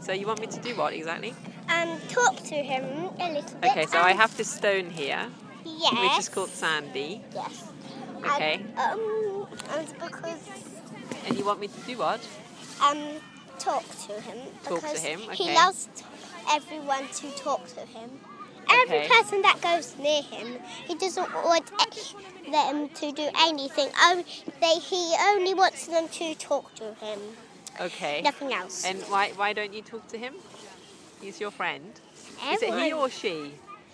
So you want me to do what exactly? Talk to him a little bit. Okay, so I have this stone here, Yes. which is called Sandy. Yes. Okay. And because And you want me to do what? talk to him. Talk to because him, He okay. loves everyone to talk to him. Okay. Every person that goes near him, he doesn't want them to do anything. He only wants them to talk to him. Okay. Nothing else. And why don't you talk to him? He's your friend. Is it he or she?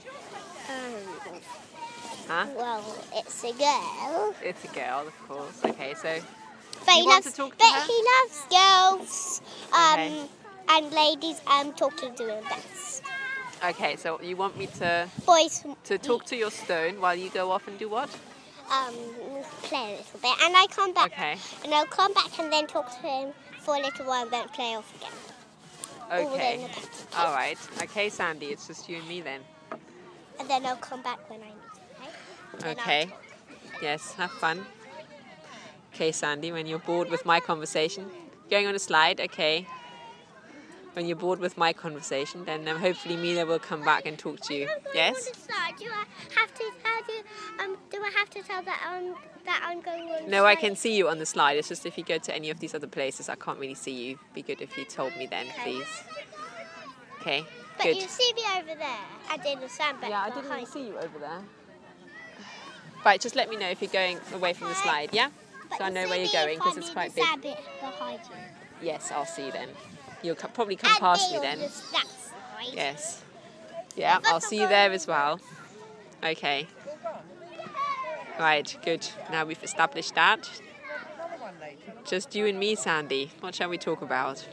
Huh? Well, it's a girl. It's a girl, of course. Okay, so But you want to talk to but her? he loves girls Okay. and ladies talking to him best. Okay, so you want me to Boys talk to your stone while you go off and do what? play a little bit, and I come back. Okay. And I'll come back and then talk to him for a little while, and then play off again. All Okay. in the back, okay? All right. Okay, Sandy, it's just you and me then. And then I'll come back when I need to. Okay. And then Okay. Yes, have fun. Okay, Sandy, when you're bored with my conversation, going on a slide, okay. When you're bored with my conversation, then hopefully Mila will come back and talk to you. Yes? Do I have to tell you? Do I have to tell that I'm going on? No, I can see you on the slide. It's just if you go to any of these other places, I can't really see you. Be good if you told me then, please. Okay, But good. you see me over there, and in the sandbank Yeah, I didn't behind. even see you over there. Right, just let me know if you're going away from the slide, yeah? So I know where you're going because it's quite big. Sandbank behind you. Yes, I'll see you then. You'll probably come past me then. And that side. Yes. Yeah, I'll see you there as well. Okay. Right, good. Now we've established that. Just you and me, Sandy. What shall we talk about?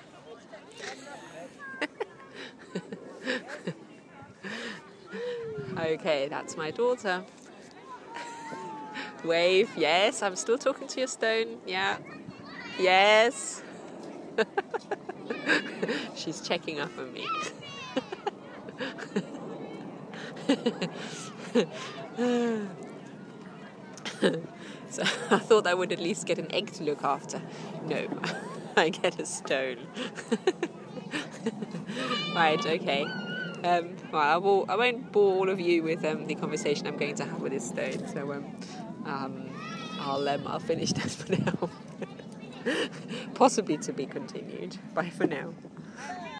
Okay, that's my daughter. Wave, yes. I'm still talking to your stone. Yeah. Yes. She's checking up on me. So I thought I would at least get an egg to look after. No, I get a stone. Right, okay. Well, I won't bore all of you with the conversation I'm going to have with this stone. So I'll finish that for now. Possibly to be continued. Bye for now.